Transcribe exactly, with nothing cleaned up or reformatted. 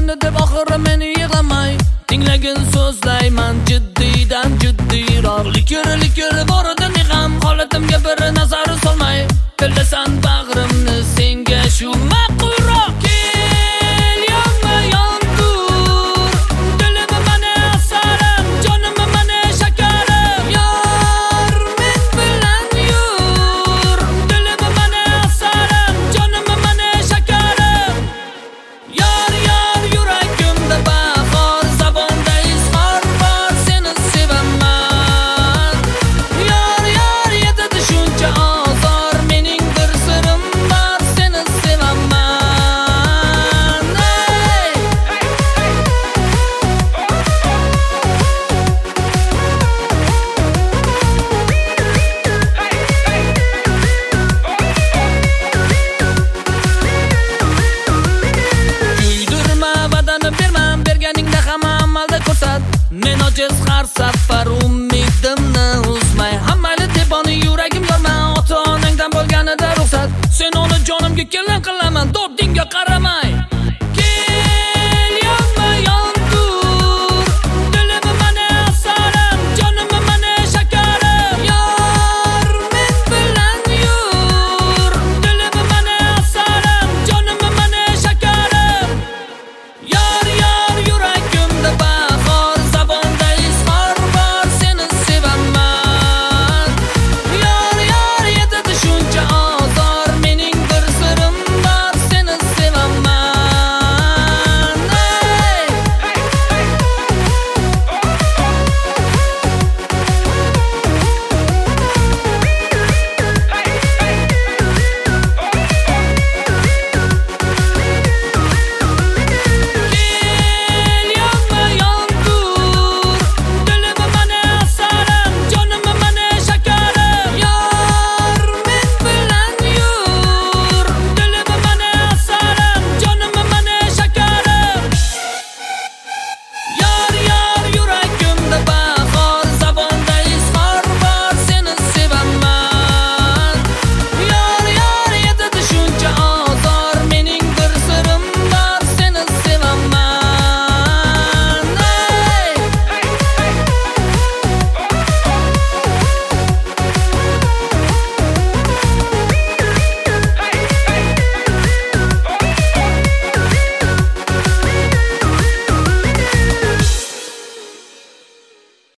endi deb oxiri meni yig'lamay tinglagin so'zlayman jiddiydan jiddiyroq likir likir borida ham holatimga bir nazar solmay bilasan bag'rimni senga shu ma'qulroq kel yonma yondur dilim mana asarim jonim mana shakarim yor men bilan yur dilim mana asarim jonim mana shakarim yor yor yuragimda bahor zabonda izhor bor seni sevaman yor yor yetadi shuncha ozor mening bir sirim bor seni sevaman ey kuydirma va'dani berman berganingda hamma amalda ko'rsat men ojiz har safar umidimni uzmay hammani deb oni yuragim yorma ota onangdan bo'lganida ruxsat sen uni jonimga kelin qil